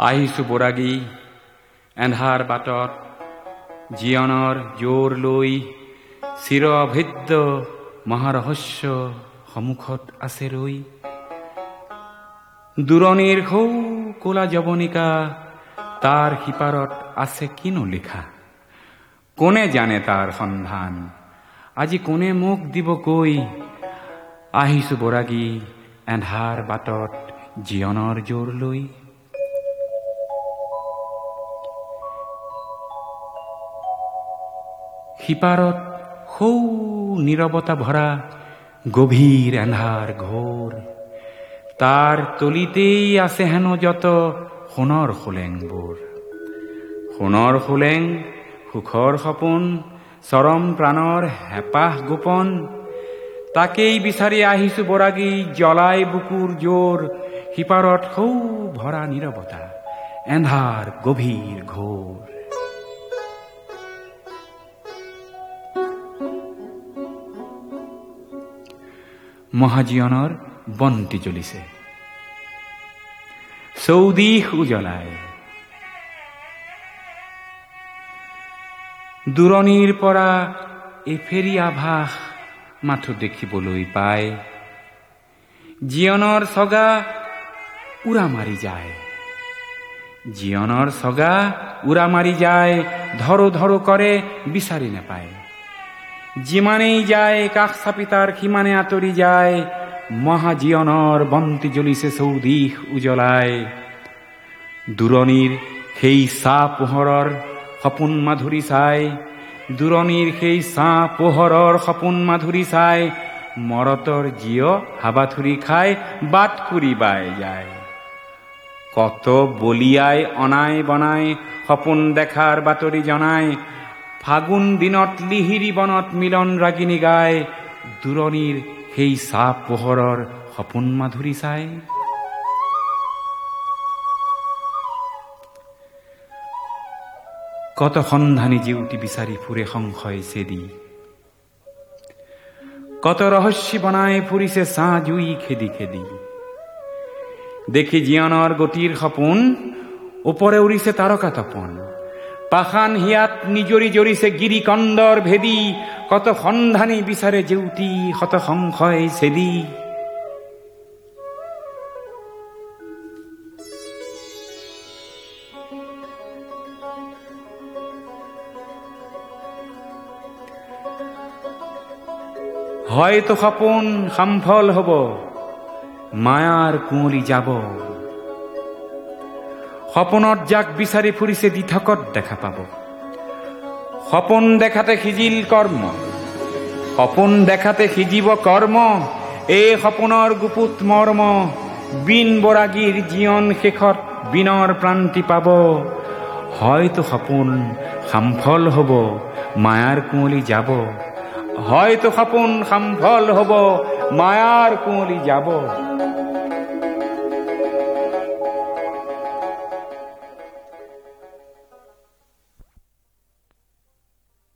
আহিছো বৰাগী এন্ধাৰ বাটত, জীৱনৰ জোৰ লৈ চিৰ অভেদ্য মহাৰহস্য সন্মুখত আছে ৰৈ। দূৰণিৰ সৌ কোলা যৱনিকা, তাৰ সিপাৰত আছে কিনো লিখা? কোনে জানে তাৰ সন্ধান, আজি কোনে মোক দিব কৈ? আহিছো বৰাগী এন্ধাৰ বাটত, জীৱনৰ জোৰ লৈ। সিপাৰত সৌ নীৰৱতা ভৰা গভীৰ এন্ধাৰ ঘোৰ, তাৰ তলিতেই আছে হেনো যত সোণৰ খোলেংবোৰ। সোণৰ খোলেং, সুখৰ সপোন, চৰম প্ৰাণৰ হেঁপাহ গোপন, তাকেই বিচাৰি আহিছো বৰাগী জ্বলাই বুকুৰ জোৰ। সিপাৰত সৌ ভৰা নীৰৱতা, এন্ধাৰ গভীৰ ঘোৰ। মহাজীয়নৰ বন্তি জ্বলিছে, চৌদিশ উজ্বলাই। দূৰণিৰ পৰা এফেৰি আভাস মাথো দেখিবলৈ পায়। জীৱনৰ চগা উৰা মাৰি যায়, জীৱনৰ চগা উৰা মাৰি যায়, ধৰো ধৰো কৰে বিচাৰি নাপায়। যিমানেই যায় কাষ চাপি তাৰ সিমানে আঁতৰি যায়। মহাজীয়নৰ বন্তি জ্বলিছে চৌদিশ উজ্বলাই। দূৰণিৰ সেই চাহ পোহৰৰ সপোন মাধুৰী চাই, দূৰণিৰ সেই চাহ পোহৰৰ সপোন মাধুৰী চাই, মৰতৰ জীয় হাবাথুৰি খাই বাট কুৰি বাই যায়। কত বলিয়াই অনাই বনাই সপোন দেখাৰ বাতৰি জনাই, ফাগুন দিনত লিহিৰি বনত মিলন ৰাগিনী গায়। দূৰণিৰ সেই চাহ পোহৰৰ সপোন মাধুৰী চাই। কত সন্ধানী জিউতি বিচাৰি ফুৰে সংশয় চেদি, কত ৰহস্যী বনাই ফুৰিছে ছাঁ জুই খেদি খেদি। দেখি জীৱনৰ গতিৰ সপোন, ওপৰে উৰিছে তাৰকা তপন। পাষাণ হিয়াত নিজৰি জৰিছে গিৰি কন্দৰ ভেদি, কত সন্ধানী বিচাৰে জেউতি শত সংশয় চেদি। হয়তো সপোন সামফল হব, মায়াৰ কুঁৱলী যাব। সপোনত যাক বিচাৰি ফুৰিছে দিঠকত দেখা পাব। সপোন দেখাতে সিজিল কৰ্ম, সপোন দেখাতে সিজিব কৰ্ম। এই সপোনৰ গুপুত মৰ্ম, বিন বৰাগীৰ জীৱন শেষত বিনৰ প্ৰান্তি পাব। হয়তো সপোন সামফল হব, মায়াৰ কুঁৱলী যাব। হয়তো সপোন সামফল হব, মায়াৰ কুঁৱলী যাব।